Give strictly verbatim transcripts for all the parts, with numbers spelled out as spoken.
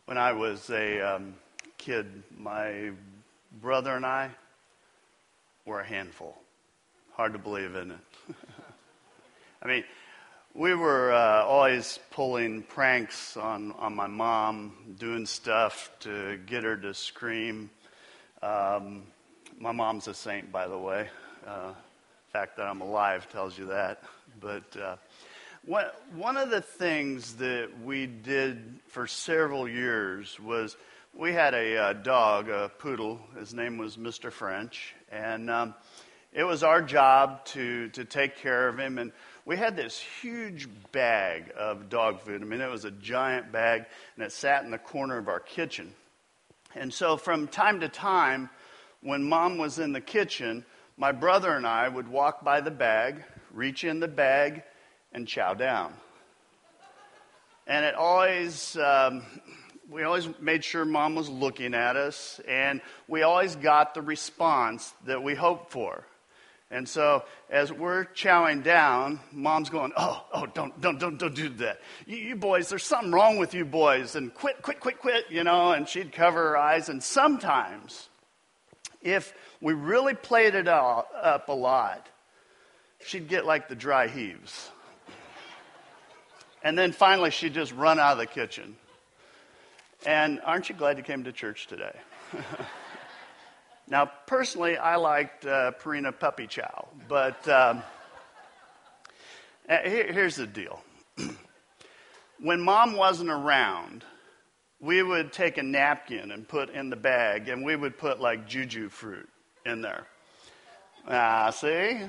When I was a um, kid, my brother and I were a handful. Hard to believe, isn't it? I mean, we were uh, always pulling pranks on, on my mom, doing stuff to get her to scream. Um, my mom's a saint, by the way. Uh, the fact that I'm alive tells you that. But uh, one, one of the things that we did for several years was we had a uh, dog, a poodle. His name was Mister French. And um, it was our job to, to take care of him. And we had this huge bag of dog food. I mean, it was a giant bag, and it sat in the corner of our kitchen. And so from time to time, when Mom was in the kitchen, my brother and I would walk by the bag, reach in the bag, and chow down. And it always, um, we always made sure Mom was looking at us, and we always got the response that we hoped for. And so as we're chowing down, Mom's going, oh, oh, don't, don't, don't, don't do that. You, you boys, there's something wrong with you boys, and quit, quit, quit, quit, you know, and she'd cover her eyes. And sometimes, if we really played it all, up a lot, she'd get like the dry heaves. And then finally, she'd just run out of the kitchen. And aren't you glad you came to church today? Now, personally, I liked uh, Purina Puppy Chow, but um, here, here's the deal. When Mom wasn't around, we would take a napkin and put in the bag, and we would put like juju fruit in there. Ah, see?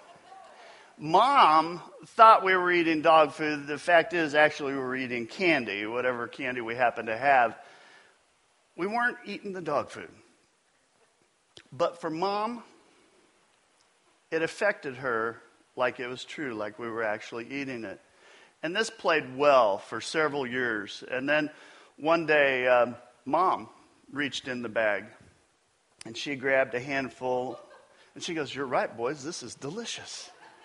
Mom thought we were eating dog food. The fact is, actually, we were eating candy, whatever candy we happened to have. We weren't eating the dog food. But for Mom, it affected her like it was true, like we were actually eating it. And this played well for several years. And then one day, um, Mom reached in the bag, and she grabbed a handful, and she goes, "You're right, boys, this is delicious."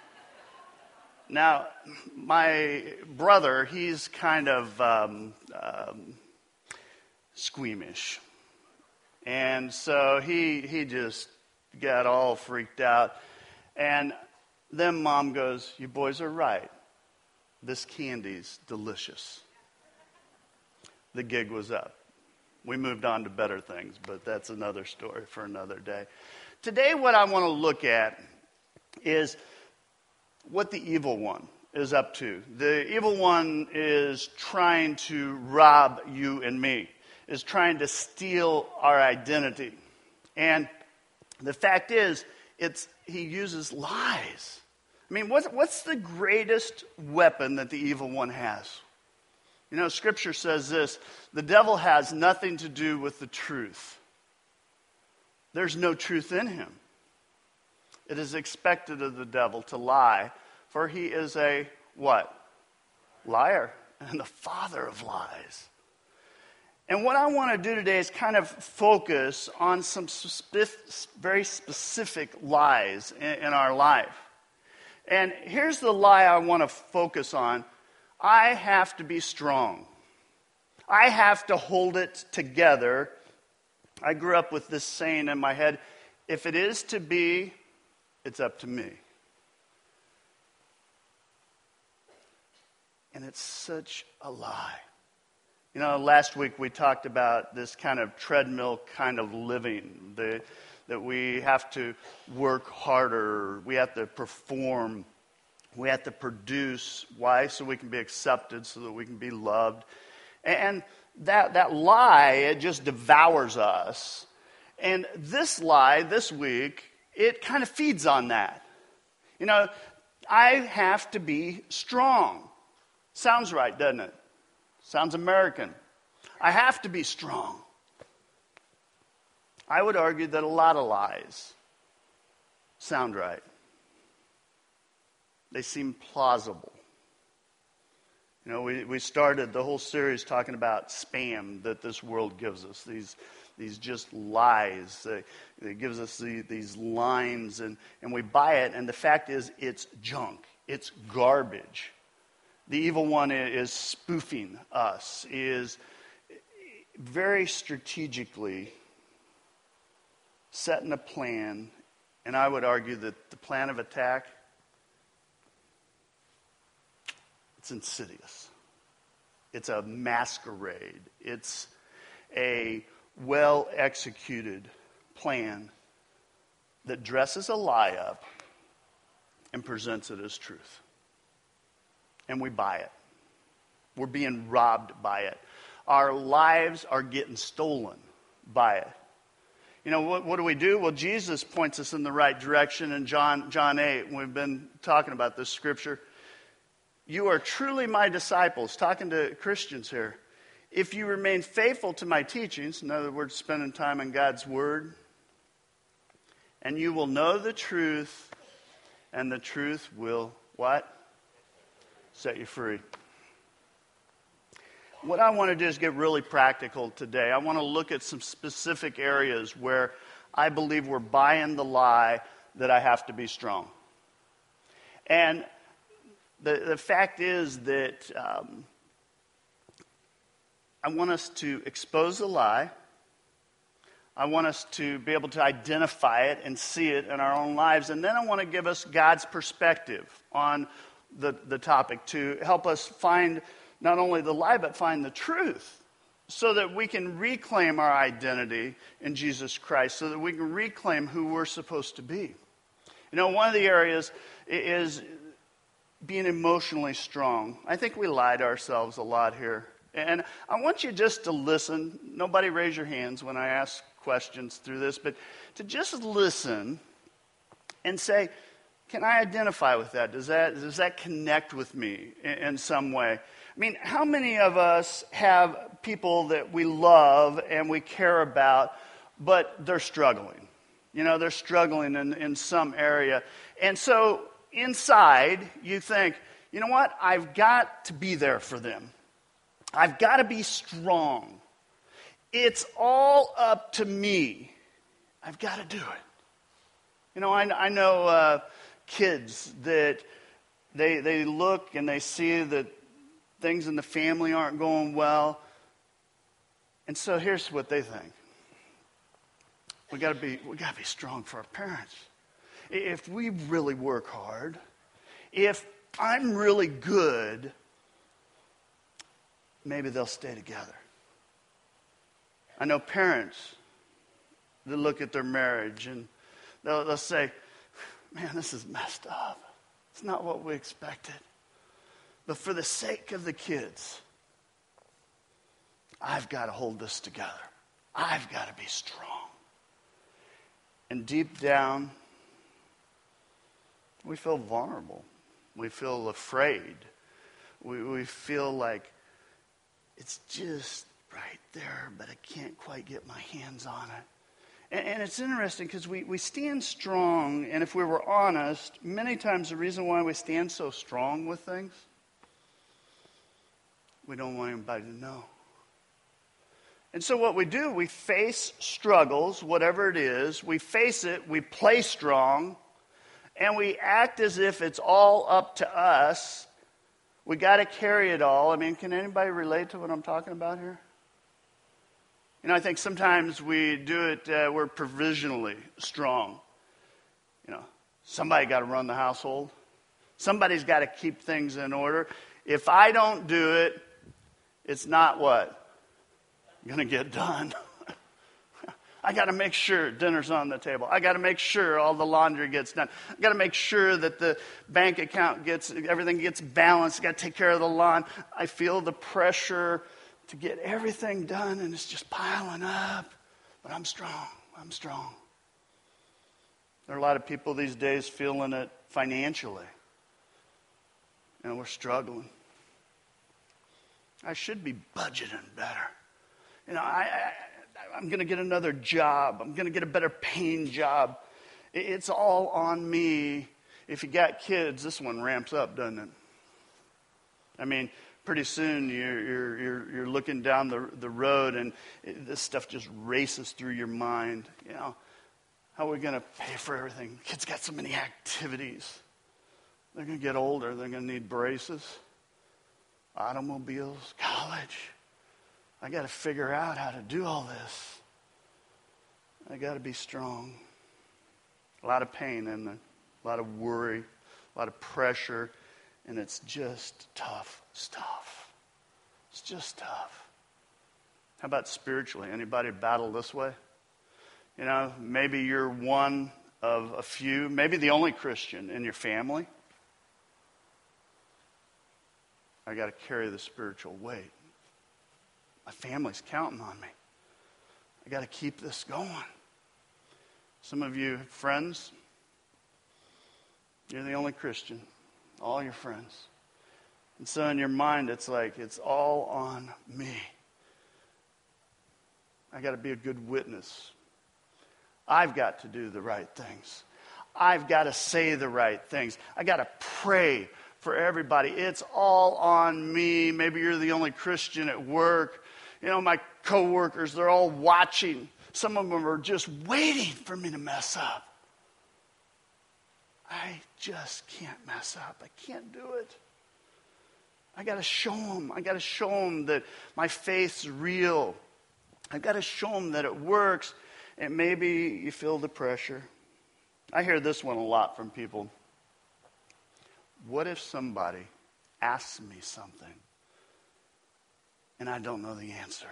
Now, my brother, he's kind of um, um, squeamish. And so he he just got all freaked out. And then Mom goes, "You boys are right. This candy's delicious." The gig was up. We moved on to better things, but that's another story for another day. Today, what I want to look at is what the evil one is up to. The evil one is trying to rob you and me, is trying to steal our identity. And the fact is, it's he uses lies. I mean, what's, what's the greatest weapon that the evil one has? You know, Scripture says this: the devil has nothing to do with the truth. There's no truth in him. It is expected of the devil to lie, for he is a what? Liar, and the father of lies. And what I want to do today is kind of focus on some spe- very specific lies in, in our life. And here's the lie I want to focus on. I have to be strong. I have to hold it together. I grew up with this saying in my head: if it is to be, it's up to me. And it's such a lie. You know, last week we talked about this kind of treadmill kind of living, the, that we have to work harder, we have to perform, we have to produce. Why? So we can be accepted, so that we can be loved. And that, that lie, it just devours us. And this lie, this week, it kind of feeds on that. You know, I have to be strong. Sounds right, doesn't it? Sounds American. I have to be strong. I would argue that a lot of lies sound right. They seem plausible. You know, we, we started the whole series talking about spam that this world gives us. These these just lies. Uh, it gives us the, these lines, and, and we buy it, and the fact is it's junk. It's garbage. The evil one is spoofing us, is very strategically setting a plan, and I would argue that the plan of attack, it's insidious. It's a masquerade. It's a well-executed plan that dresses a lie up and presents it as truth. And we buy it. We're being robbed by it. Our lives are getting stolen by it. You know, what, what do we do? Well, Jesus points us in the right direction in John, John eight. We've been talking about this scripture. You are truly my disciples, talking to Christians here, if you remain faithful to my teachings, in other words, spending time in God's word, and you will know the truth, and the truth will, what? Set you free. What I want to do is get really practical today. I want to look at some specific areas where I believe we're buying the lie that I have to be strong. And the, the fact is that um, I want us to expose the lie. I want us to be able to identify it and see it in our own lives. And then I want to give us God's perspective on the, the topic to help us find not only the lie, but find the truth so that we can reclaim our identity in Jesus Christ, so that we can reclaim who we're supposed to be. You know, one of the areas is being emotionally strong. I think we lie to ourselves a lot here. And I want you just to listen. Nobody raise your hands when I ask questions through this, but to just listen and say, can I identify with that? Does that, does that connect with me in, in some way? I mean, how many of us have people that we love and we care about, but they're struggling? You know, they're struggling in, in some area. And so inside, you think, you know what? I've got to be there for them. I've got to be strong. It's all up to me. I've got to do it. You know, I, I know uh, kids that they they look and they see that things in the family aren't going well. And so here's what they think. We got to be we got to be strong for our parents. If we really work hard, if I'm really good, maybe they'll stay together. I know parents that look at their marriage and they'll, they'll say, man, this is messed up. It's not what we expected. But for the sake of the kids, I've got to hold this together. I've got to be strong. And deep down, we feel vulnerable. We feel afraid. We, we feel like it's just right there, but I can't quite get my hands on it. And, and it's interesting because we, we stand strong, and if we were honest, many times the reason why we stand so strong with things, we don't want anybody to know. And so what we do, we face struggles, whatever it is, we face it, we play strong, and we act as if it's all up to us. We got to carry it all. I mean, can anybody relate to what I'm talking about here? You know, I think sometimes we do it, uh, we're provisionally strong. You know, somebody got to run the household. Somebody's got to keep things in order. If I don't do it, it's not what? Going to get done. I got to make sure dinner's on the table. I got to make sure all the laundry gets done. I got to make sure that the bank account gets, everything gets balanced. I got to take care of the lawn. I feel the pressure to get everything done, and it's just piling up. But I'm strong. I'm strong. There are a lot of people these days feeling it financially. And we're struggling. I should be budgeting better. You know, I, I, I'm going to get another job. I'm going to get a better paying job. It's all on me. If you got kids, this one ramps up, doesn't it? I mean, pretty soon you're you're you're, you're looking down the the road, and it, this stuff just races through your mind. You know, how are we going to pay for everything? Kids got so many activities. They're going to get older. They're going to need braces, automobiles, college. I got to figure out how to do all this. I got to be strong. A lot of pain in there, a lot of worry, a lot of pressure, and it's just tough stuff. It's just tough. How about spiritually? Anybody battle this way? You know, maybe you're one of a few, maybe the only Christian in your family. I got to carry the spiritual weight. My family's counting on me. I got to keep this going. Some of you friends, you're the only Christian. All your friends. And so in your mind, it's like, it's all on me. I got to be a good witness. I've got to do the right things. I've got to say the right things. I got to pray for everybody. It's all on me. Maybe you're the only Christian at work. You know, my coworkers, they're all watching. Some of them are just waiting for me to mess up. I just can't mess up. I can't do it. I got to show them. I got to show them that my faith's real. I got to show them that it works. And maybe you feel the pressure. I hear this one a lot from people. What if somebody asks me something and I don't know the answer?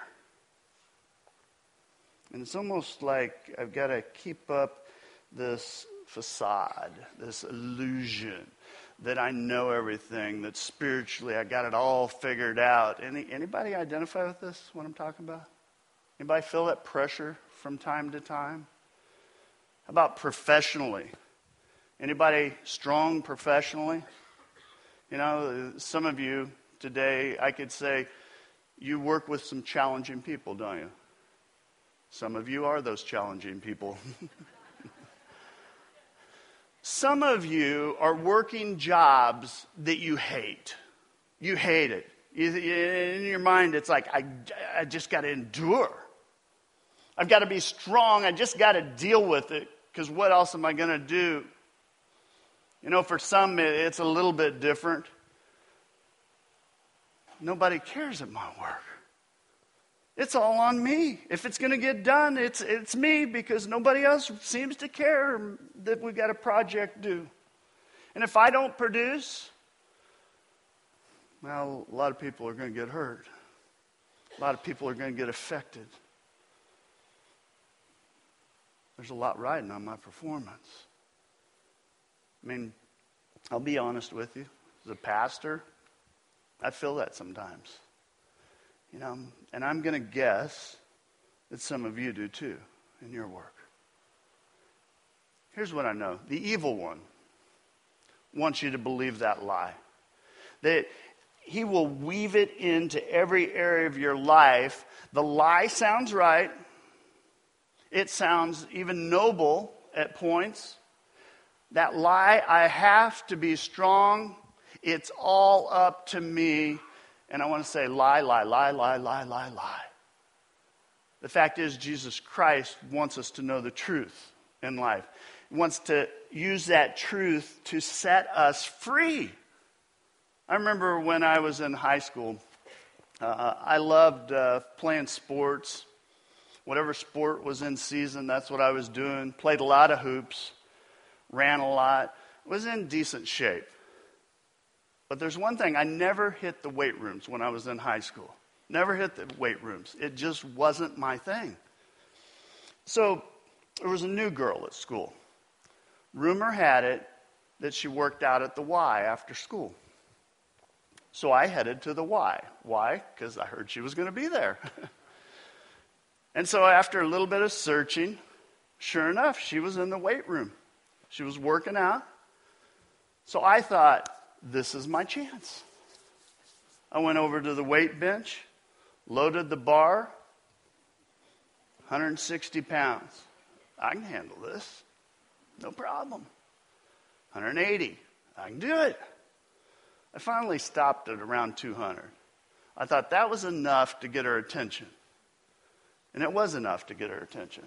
And it's almost like I've got to keep up this facade, this illusion that I know everything, that spiritually I got it all figured out. Any anybody identify with this, what I'm talking about? Anybody feel that pressure from time to time? How about professionally? Anybody strong professionally? You know, some of you today, I could say, you work with some challenging people, don't you? Some of you are those challenging people. Some of you are working jobs that you hate. You hate it. In your mind, it's like, I, I just got to endure. I've got to be strong. I just got to deal with it, because what else am I going to do? You know, for some, it's a little bit different. Nobody cares at my work. It's all on me. If it's going to get done, it's it's me, because nobody else seems to care that we've got a project due. And if I don't produce, well, a lot of people are going to get hurt. A lot of people are going to get affected. There's a lot riding on my performance. I mean, I'll be honest with you. As a pastor, I feel that sometimes. You know, and I'm going to guess that some of you do too in your work. Here's what I know. The evil one wants you to believe that lie. That he will weave it into every area of your life. The lie sounds right. It sounds even noble at points. That lie, I have to be strong. It's all up to me. And I want to say lie, lie, lie, lie, lie, lie, lie. The fact is, Jesus Christ wants us to know the truth in life. He wants to use that truth to set us free. I remember when I was in high school, uh, I loved uh, playing sports. Whatever sport was in season, that's what I was doing. Played a lot of hoops, ran a lot, was in decent shape. But there's one thing, I never hit the weight rooms when I was in high school. Never hit the weight rooms. It just wasn't my thing. So there was a new girl at school. Rumor had it that she worked out at the Y after school. So I headed to the Y. Why? Because I heard she was going to be there. And so after a little bit of searching, sure enough, she was in the weight room. She was working out. So I thought, this is my chance. I went over to the weight bench, loaded the bar, one hundred sixty pounds. I can handle this. No problem. one hundred eighty. I can do it. I finally stopped at around two hundred. I thought that was enough to get her attention. And it was enough to get her attention.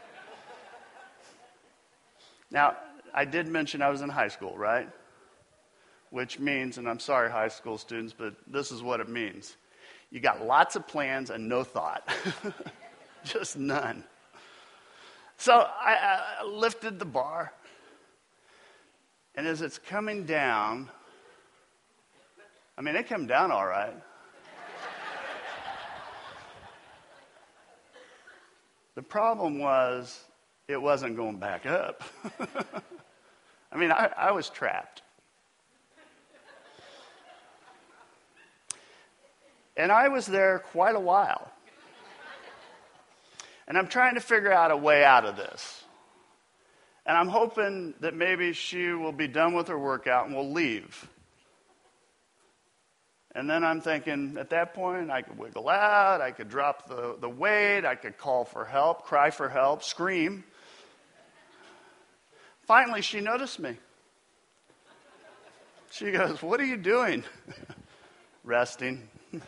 Now, I did mention I was in high school, right? Which means, and I'm sorry high school students, but this is what it means. You got lots of plans and no thought. Just none. So I, I lifted the bar. And as it's coming down, I mean, it came down all right. The problem was, it wasn't going back up. I mean, I, I was trapped. And I was there quite a while. And I'm trying to figure out a way out of this. And I'm hoping that maybe she will be done with her workout and will leave. And then I'm thinking, at that point, I could wiggle out, I could drop the, the weight, I could call for help, cry for help, scream. Finally, she noticed me. She goes, "What are you doing?" "Resting."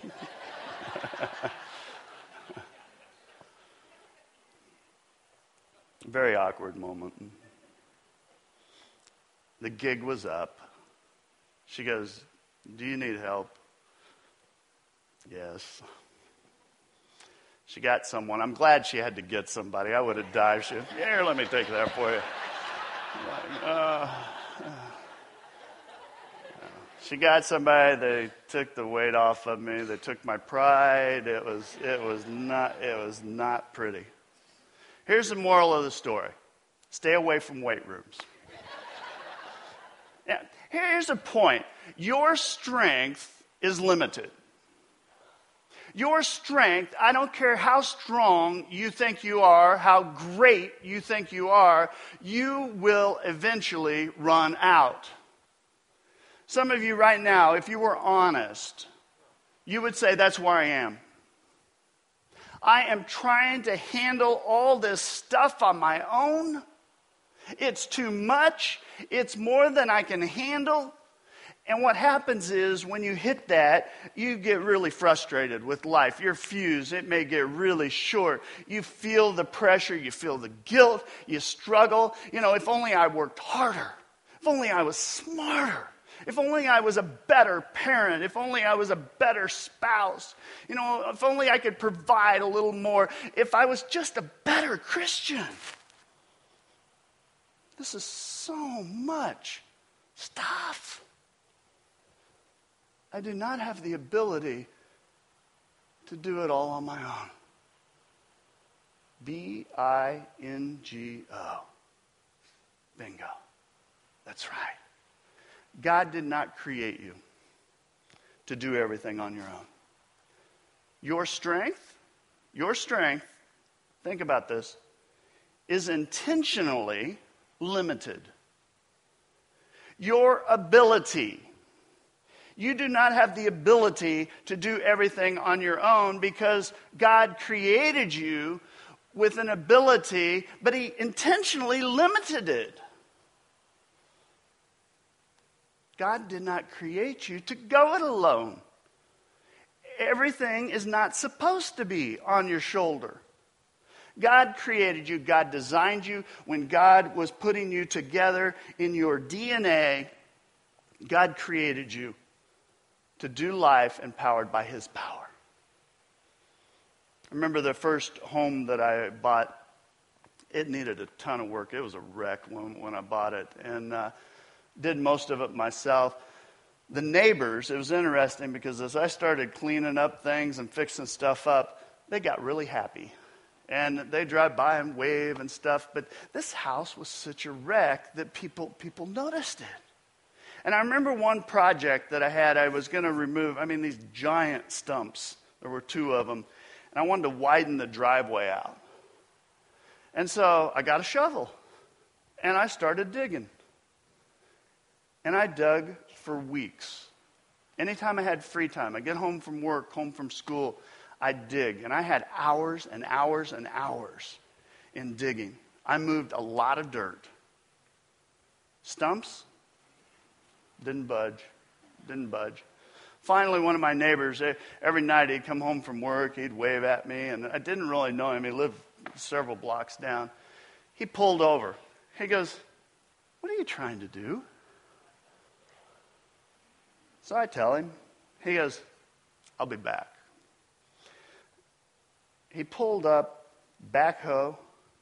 Very awkward moment. The gig was up. She goes, "Do you need help?" Yes. She got someone. I'm glad she had to get somebody. I would have dived. She, "Here, let me take that for you." Like, uh, she got somebody. They took the weight off of me. They took my pride. It was, it was not, it was not pretty. Here's the moral of the story: stay away from weight rooms. Now, here's a point: your strength is limited. Your strength, I don't care how strong you think you are, how great you think you are, you will eventually run out. Some of you right now, if you were honest, you would say, "That's where I am. I am trying to handle all this stuff on my own. It's too much. It's more than I can handle." And what happens is, when you hit that, you get really frustrated with life. Your fuse, it may get really short. You feel the pressure. You feel the guilt. You struggle. You know, if only I worked harder. If only I was smarter. If only I was a better parent. If only I was a better spouse. You know, if only I could provide a little more. If I was just a better Christian. This is so much stuff. I do not have the ability to do it all on my own. B I N G O. Bingo. That's right. God did not create you to do everything on your own. Your strength, your strength, think about this, is intentionally limited. Your ability, you do not have the ability to do everything on your own, because God created you with an ability, but He intentionally limited it. God did not create you to go it alone. Everything is not supposed to be on your shoulder. God created you. God designed you. When God was putting you together in your D N A, God created you to do life empowered by His power. I remember the first home that I bought. It needed a ton of work. It was a wreck when, when I bought it, and uh, did most of it myself. The neighbors, it was interesting, because as I started cleaning up things and fixing stuff up, they got really happy. And they drive by and wave and stuff. But this house was such a wreck that people people noticed it. And I remember one project that I had, I was going to remove, I mean, these giant stumps. There were two of them. And I wanted to widen the driveway out. And so I got a shovel. And I started digging. And I dug for weeks. Anytime I had free time, I get home from work, home from school, I'd dig. And I had hours and hours and hours in digging. I moved a lot of dirt. Stumps, didn't budge, didn't budge. Finally, one of my neighbors, every night he'd come home from work, he'd wave at me, and I didn't really know him. He lived several blocks down. He pulled over. He goes, "What are you trying to do?" So I tell him. He goes, "I'll be back." he pulled up backhoe.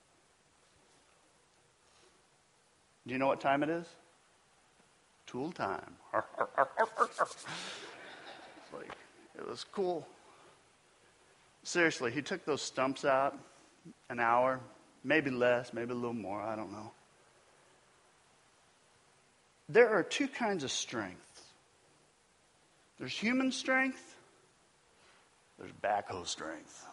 Do you know what time it is? Tool time. It's like, it was cool. Seriously, he took those stumps out an hour, maybe less, maybe a little more, I don't know. There are two kinds of strength. There's human strength, there's backhoe strength.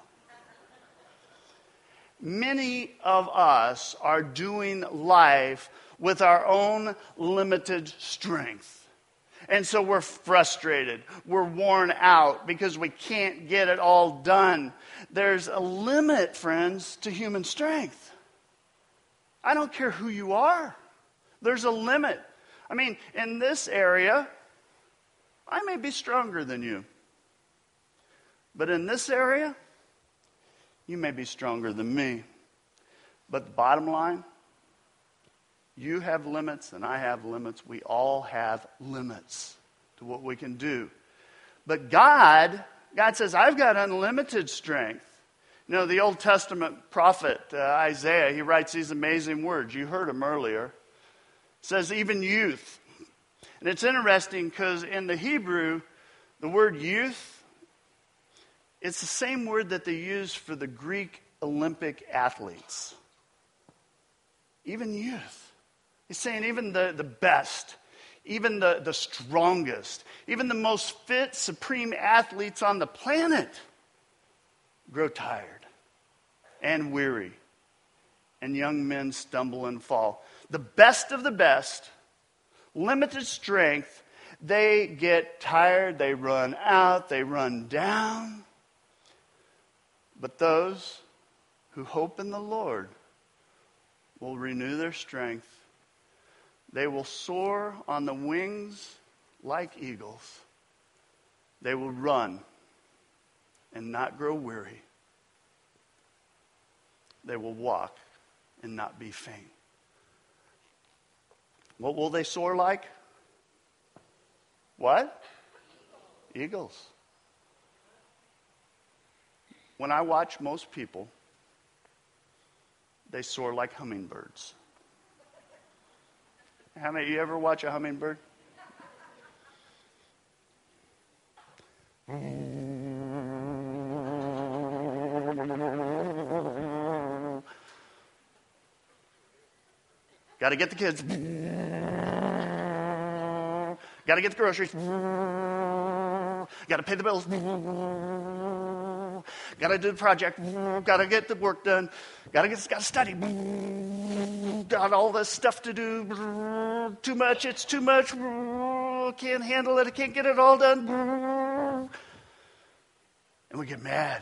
Many of us are doing life with our own limited strength. And so we're frustrated. We're worn out because we can't get it all done. There's a limit, friends, to human strength. I don't care who you are. There's a limit. I mean, in this area, I may be stronger than you. But in this area, you may be stronger than me. But the bottom line, you have limits and I have limits. We all have limits to what we can do. But God, God says, I've got unlimited strength. You know, the Old Testament prophet uh, Isaiah, he writes these amazing words. You heard him earlier. It says, even youth. And it's interesting because in the Hebrew, the word youth, it's the same word that they use for the Greek Olympic athletes. Even youth. He's saying even the, the best, even the, the strongest, even the most fit, supreme athletes on the planet grow tired and weary. And young men stumble and fall. The best of the best, limited strength, they get tired, they run out, they run down. But those who hope in the Lord will renew their strength. They will soar on the wings like eagles. They will run and not grow weary. They will walk and not be faint. What will they soar like? What? Eagles. When I watch most people, they soar like hummingbirds. How many of you ever watch a hummingbird? Got to get the kids. Got to get the groceries. Got to pay the bills. Got to do the project. Got to get the work done. Got to get. Got to study. Got all this stuff to do. Too much. It's too much. Can't handle it. I can't get it all done. And we get mad.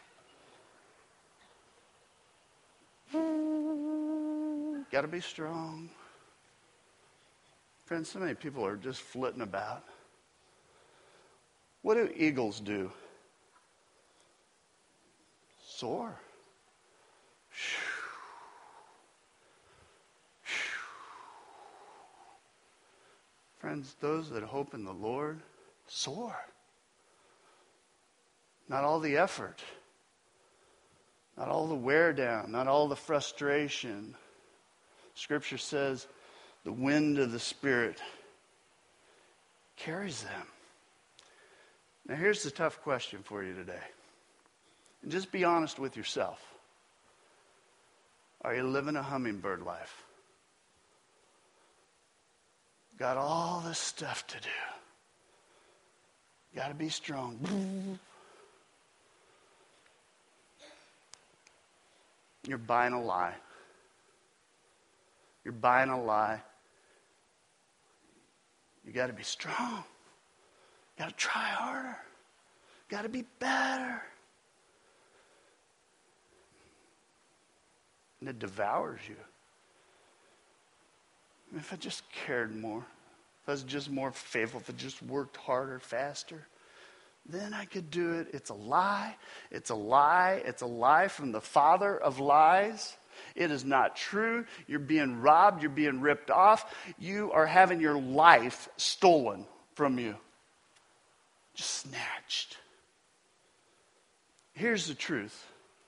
Got to be strong. Friends, so many people are just flitting about. What do eagles do? Soar. Friends, those that hope in the Lord soar. Not all the effort, not all the wear down, not all the frustration. Scripture says the wind of the Spirit carries them. Now here's the tough question for you today. And just be honest with yourself. Are you living a hummingbird life? Got all this stuff to do. Got to be strong. You're buying a lie. You're buying a lie. You got to be strong. Got to try harder. Got to be better. And it devours you. If I just cared more, if I was just more faithful, if I just worked harder, faster, then I could do it. It's a lie. It's a lie. It's a lie from the father of lies. It is not true. You're being robbed. You're being ripped off. You are having your life stolen from you. Just snatched. Here's the truth.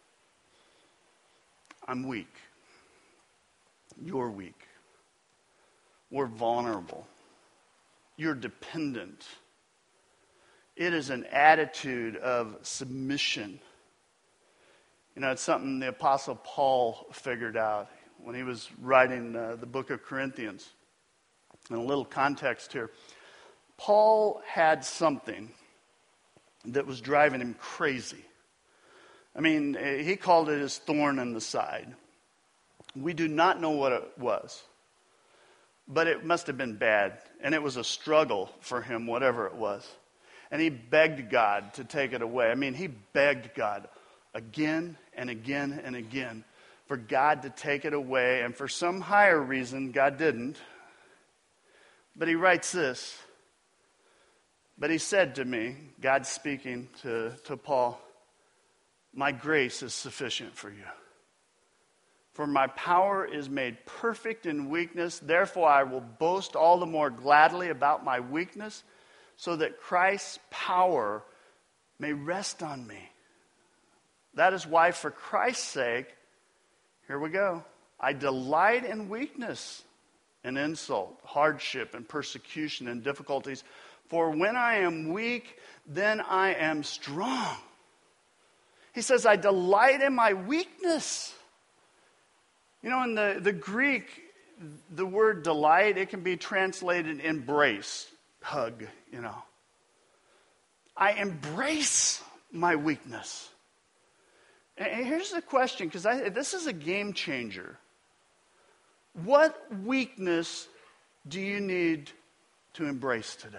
I'm weak. You're weak. We're vulnerable. You're dependent. It is an attitude of submission. You know, it's something the Apostle Paul figured out when he was writing uh, the book of Corinthians. In a little context here, Paul had something that was driving him crazy. I mean, he called it his thorn in the side. We do not know what it was, but it must have been bad, and it was a struggle for him, whatever it was. And he begged God to take it away. I mean, he begged God again and again and again for God to take it away. And for some higher reason, God didn't. But he writes this. But he said to me, God speaking to, to Paul, my grace is sufficient for you. For my power is made perfect in weakness. Therefore, I will boast all the more gladly about my weakness, so that Christ's power may rest on me. That is why, for Christ's sake, here we go, I delight in weakness and insult, hardship and persecution and difficulties. For when I am weak, then I am strong. He says, I delight in my weakness. You know, in the, the Greek, the word delight, it can be translated embrace, hug, you know. I embrace my weakness. And here's the question, because this is a game changer. What weakness do you need to embrace today?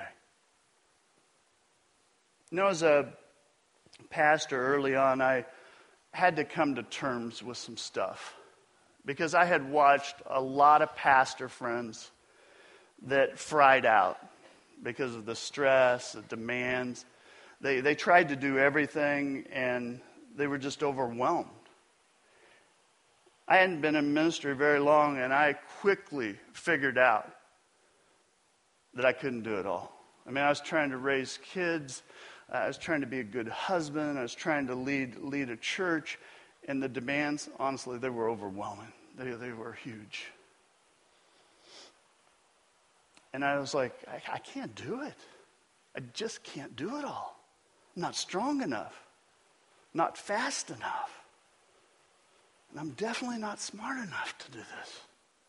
You know, as a pastor early on, I had to come to terms with some stuff. Because I had watched a lot of pastor friends that fried out because of the stress, the demands. They they tried to do everything, and they were just overwhelmed. I hadn't been in ministry very long, and I quickly figured out that I couldn't do it all. I mean, I was trying to raise kids. I was trying to be a good husband. I was trying to lead lead a church. And the demands, honestly, they were overwhelming. They they were huge. And I was like, I, I can't do it. I just can't do it all. I'm not strong enough. Not fast enough. And I'm definitely not smart enough to do this.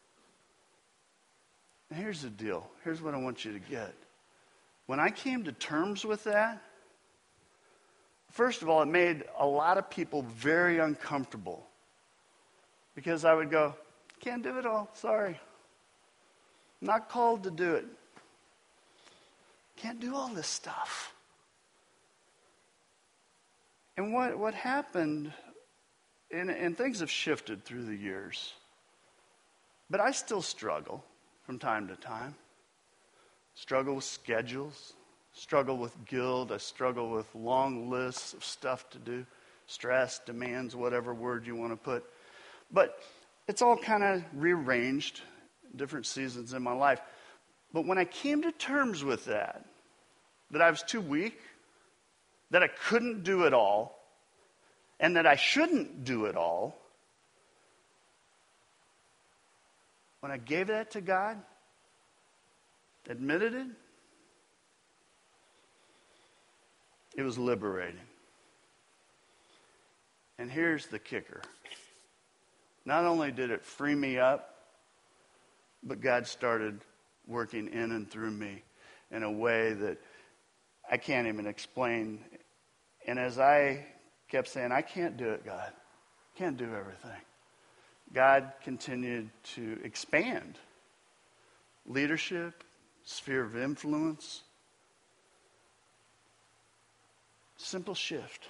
And here's the deal. Here's what I want you to get. When I came to terms with that, first of all, it made a lot of people very uncomfortable. Because I would go, can't do it all, sorry. Not called to do it. Can't do all this stuff. And what, what happened, and, and things have shifted through the years, but I still struggle from time to time. Struggle with schedules, struggle with guilt, I struggle with long lists of stuff to do, stress, demands, whatever word you want to put. But it's all kind of rearranged, different seasons in my life. But when I came to terms with that, that I was too weak, that I couldn't do it all, and that I shouldn't do it all, when I gave that to God, admitted it, it was liberating. And here's the kicker. Not only did it free me up, but God started working in and through me in a way that I can't even explain. And as I kept saying, I can't do it, God. Can't do everything. God continued to expand leadership, sphere of influence. Simple shift.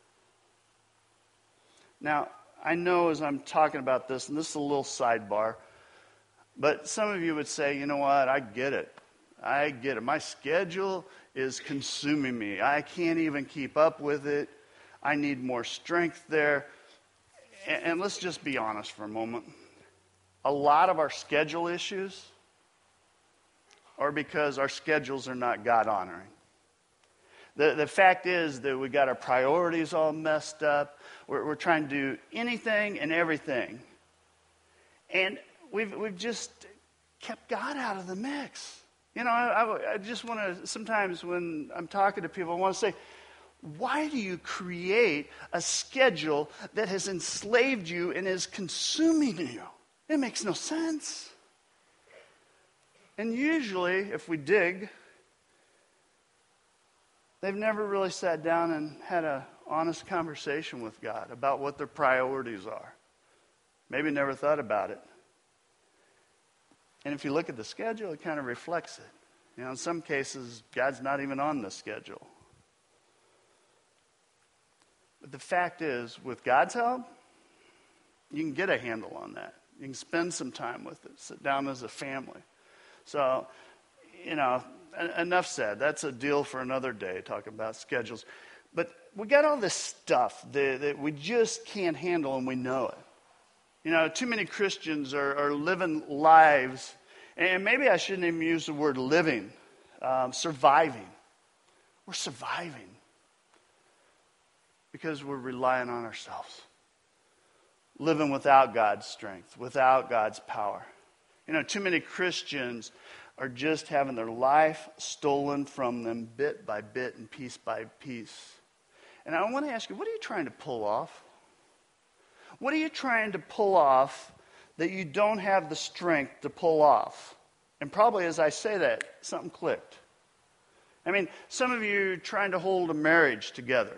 Now, I know as I'm talking about this, and this is a little sidebar, but some of you would say, you know what, I get it. I get it. My schedule is consuming me. I can't even keep up with it. I need more strength there. And, and let's just be honest for a moment. A lot of our schedule issues are because our schedules are not God-honoring. The, the fact is that we got our priorities all messed up. We're, we're trying to do anything and everything. And we've, we've just kept God out of the mix. You know, I, I, I just want to, sometimes when I'm talking to people, I want to say, why do you create a schedule that has enslaved you and is consuming you? It makes no sense. And usually, if we dig, they've never really sat down and had an honest conversation with God about what their priorities are. Maybe never thought about it. And if you look at the schedule, it kind of reflects it. You know, in some cases, God's not even on the schedule. But the fact is, with God's help, you can get a handle on that. You can spend some time with it, sit down as a family. So, you know, enough said. That's a deal for another day, talking about schedules. But we got all this stuff that, that we just can't handle, and we know it. You know, too many Christians are, are living lives, and maybe I shouldn't even use the word living, um, surviving. We're surviving because we're relying on ourselves. Living without God's strength, without God's power. You know, too many Christians are just having their life stolen from them bit by bit and piece by piece. And I want to ask you, what are you trying to pull off? What are you trying to pull off that you don't have the strength to pull off? And probably as I say that, something clicked. I mean, some of you are trying to hold a marriage together.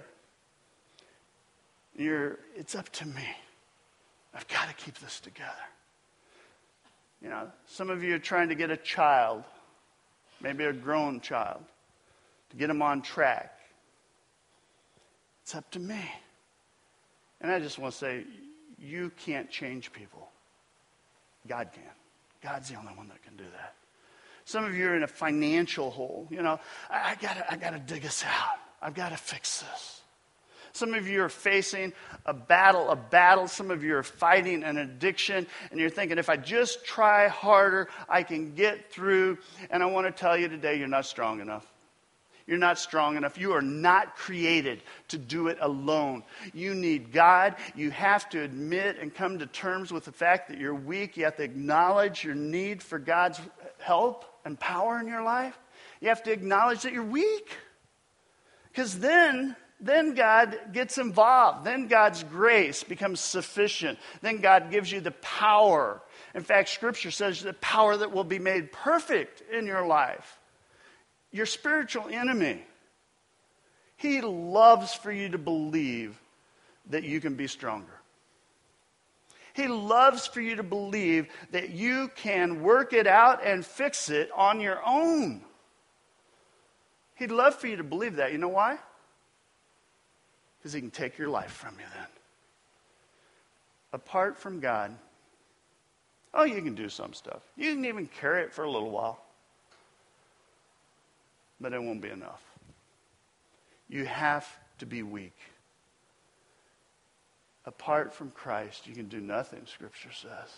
You're, it's up to me. I've got to keep this together. You know, some of you are trying to get a child, maybe a grown child, to get them on track. It's up to me. And I just want to say, you can't change people. God can. God's the only one that can do that. Some of you are in a financial hole. You know, I, I gotta, I gotta dig us out. I've got to fix this. Some of you are facing a battle, a battle. Some of you are fighting an addiction, and you're thinking, if I just try harder, I can get through. And I want to tell you today, you're not strong enough. You're not strong enough. You are not created to do it alone. You need God. You have to admit and come to terms with the fact that you're weak. You have to acknowledge your need for God's help and power in your life. You have to acknowledge that you're weak. Because then... Then God gets involved. Then God's grace becomes sufficient. Then God gives you the power. In fact, Scripture says the power that will be made perfect in your life. Your spiritual enemy, he loves for you to believe that you can be stronger. He loves for you to believe that you can work it out and fix it on your own. He'd love for you to believe that. You know why? Because he can take your life from you then. Apart from God, oh, you can do some stuff. You can even carry it for a little while. But it won't be enough. You have to be weak. Apart from Christ, you can do nothing, Scripture says.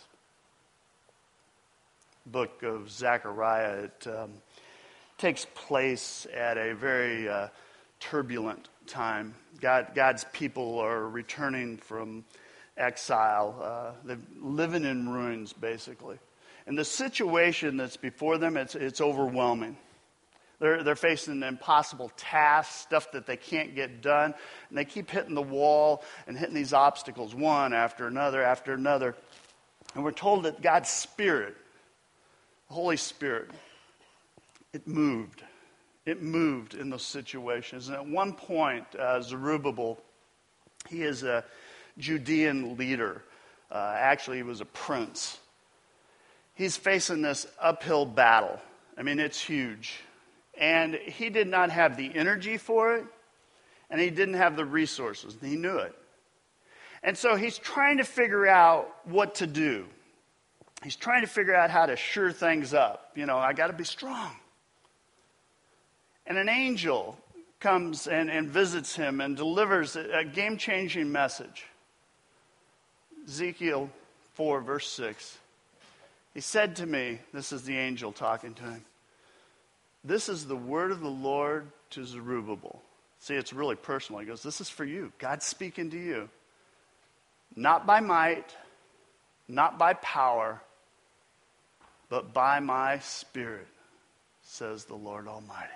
Book of Zechariah, it um, takes place at a very uh, turbulent time. God, God's people are returning from exile. Uh, they're living in ruins, basically. And the situation that's before them, it's, it's overwhelming. They're, they're facing impossible tasks, stuff that they can't get done. And they keep hitting the wall and hitting these obstacles, one after another after another. And we're told that God's Spirit, the Holy Spirit, it moved. It moved in those situations. And at one point, uh, Zerubbabel, he is a Judean leader. Uh, actually, he was a prince. He's facing this uphill battle. I mean, it's huge. And he did not have the energy for it, and he didn't have the resources. He knew it. And so he's trying to figure out what to do. He's trying to figure out how to sure things up. You know, I got to be strong. And an angel comes and, and visits him and delivers a, a game-changing message. Ezekiel four, verse six. He said to me, this is the angel talking to him, "This is the word of the Lord to Zerubbabel." See, it's really personal. He goes, this is for you. God's speaking to you. Not by might, not by power, but by my Spirit, says the Lord Almighty.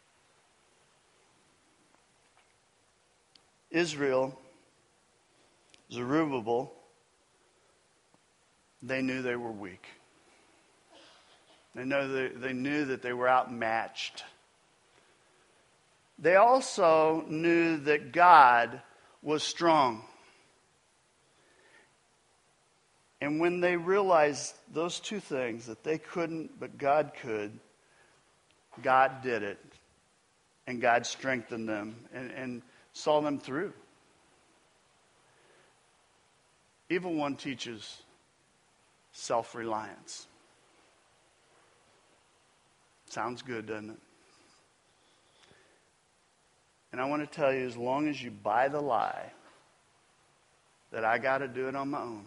Israel, Zerubbabel, they knew they were weak. They, know they, they knew that they were outmatched. They also knew that God was strong. And when they realized those two things, that they couldn't, but God could, God did it. And God strengthened them and, and saw them through. Evil one teaches self-reliance. Sounds good, doesn't it? And I want to tell you, as long as you buy the lie that I got to do it on my own,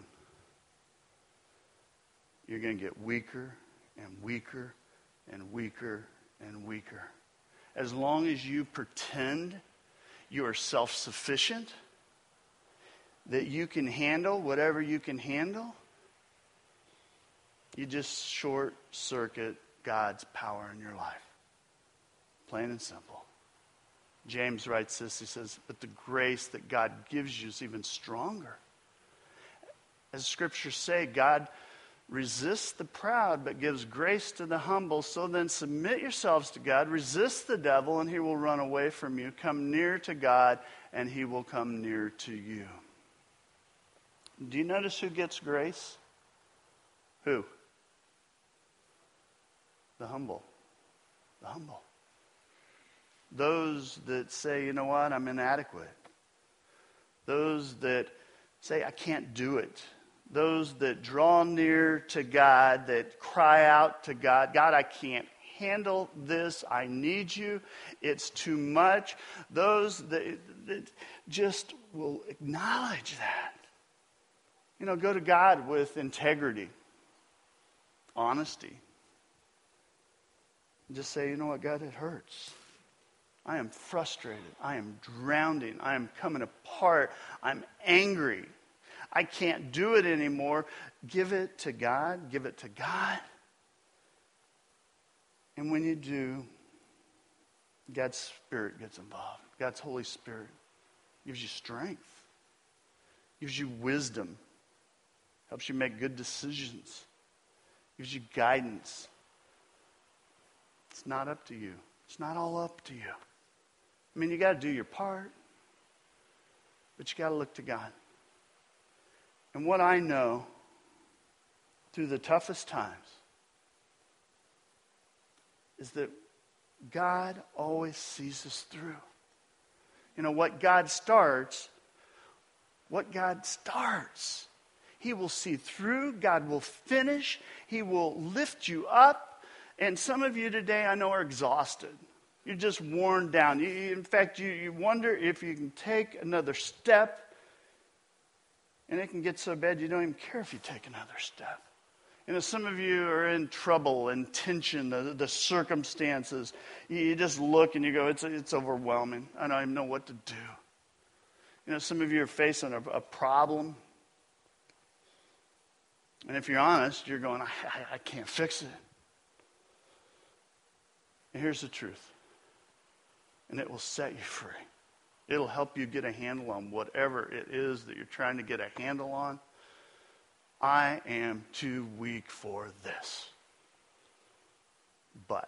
you're going to get weaker and weaker and weaker and weaker. As long as you pretend you are self-sufficient, that you can handle whatever you can handle, you just short-circuit God's power in your life. Plain and simple. James writes this, he says, but the grace that God gives you is even stronger. As scriptures say, God resists the proud, but gives grace to the humble. So then submit yourselves to God, resist the devil, and he will run away from you. Come near to God, and he will come near to you. Do you notice who gets grace? Who? The humble. The humble. Those that say, you know what, I'm inadequate. Those that say, I can't do it. Those that draw near to God, that cry out to God, God, I can't handle this. I need you. It's too much. Those that, that just will acknowledge that. You know, go to God with integrity, honesty. Just say, you know what, God, it hurts. I am frustrated. I am drowning. I am coming apart. I'm angry. I can't do it anymore. Give it to God. Give it to God. And when you do, God's Spirit gets involved. God's Holy Spirit gives you strength, gives you wisdom, helps you make good decisions, gives you guidance. It's not up to you. It's not all up to you. I mean, you got to do your part, but you got to look to God. And what I know through the toughest times is that God always sees us through. You know, what God starts, what God starts, He will see through. God will finish. He will lift you up. And some of you today, I know, are exhausted. You're just worn down. You, in fact, you, you wonder if you can take another step. And it can get so bad you don't even care if you take another step. You know, some of you are in trouble and tension, the, the circumstances. You, you just look and you go, it's, it's overwhelming. I don't even know what to do. You know, some of you are facing a, a problem. And if you're honest, you're going, I, I, I can't fix it. And here's the truth. And it will set you free. It'll help you get a handle on whatever it is that you're trying to get a handle on. I am too weak for this. But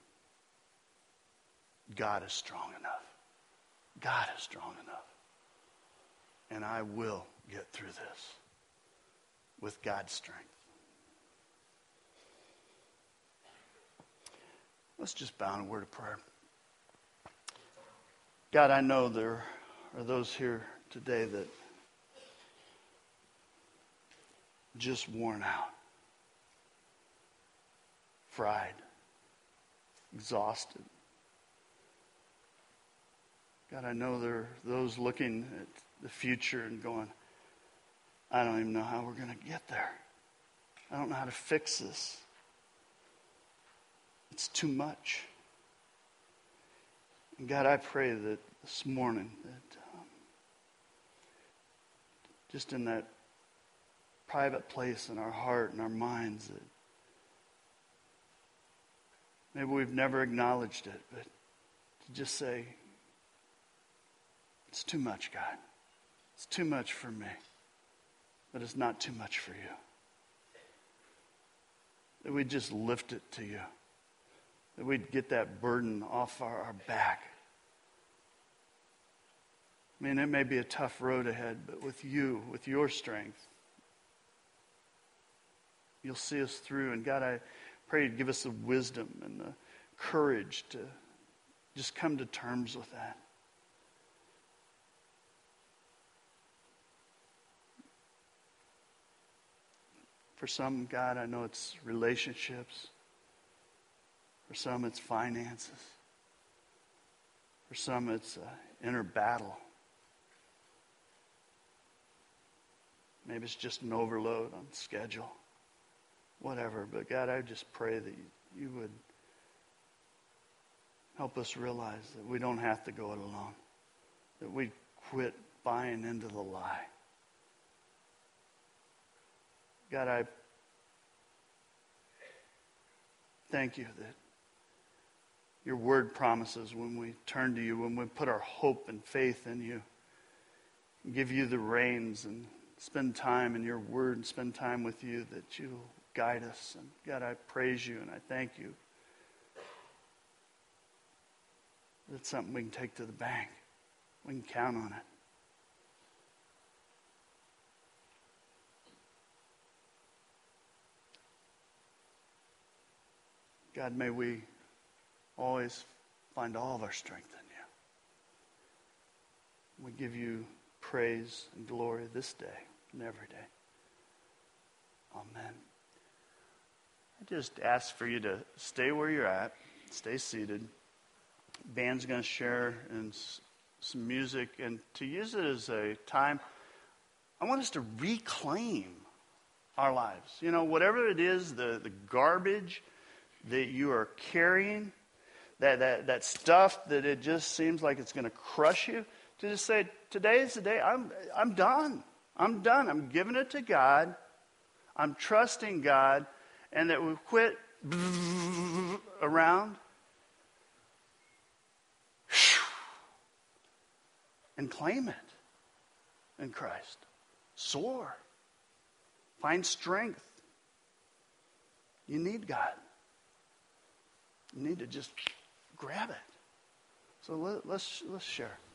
God is strong enough. God is strong enough. And I will get through this with God's strength. Let's just bow in a word of prayer. God, I know there are those here today that just worn out, fried, exhausted. God, I know there are those looking at the future and going, I don't even know how we're going to get there. I don't know how to fix this. It's too much. And God, I pray that this morning that um, just in that private place in our heart and our minds that maybe we've never acknowledged it, but to just say, it's too much, God. It's too much for me, but it's not too much for you. That we'd just lift it to you. That we'd get that burden off our, our back. I mean, it may be a tough road ahead, but with you, with your strength, you'll see us through. And God, I pray you'd give us the wisdom and the courage to just come to terms with that. For some, God, I know it's relationships. For some, it's finances. For some, it's an inner battle. Maybe it's just an overload on schedule. Whatever. But God, I just pray that you would help us realize that we don't have to go it alone. That we quit buying into the lie. God, I thank you that your word promises when we turn to you, when we put our hope and faith in you, give you the reins and spend time in your word and spend time with you, that you will guide us. And God, I praise you and I thank you. That's something we can take to the bank. We can count on it. God, may we always find all of our strength in you. We give you praise and glory this day and every day. Amen. I just ask for you to stay where you're at, stay seated. Band's going to share in some music, and to use it as a time, I want us to reclaim our lives. You know, whatever it is, the, the garbage that you are carrying, that, that, that stuff that it just seems like it's going to crush you, to just say, today is the day, I'm, I'm done. I'm done. I'm giving it to God. I'm trusting God, and that we quit around and claim it in Christ. Soar. Find strength. You need God. You need to just grab it. So let, let's let's share.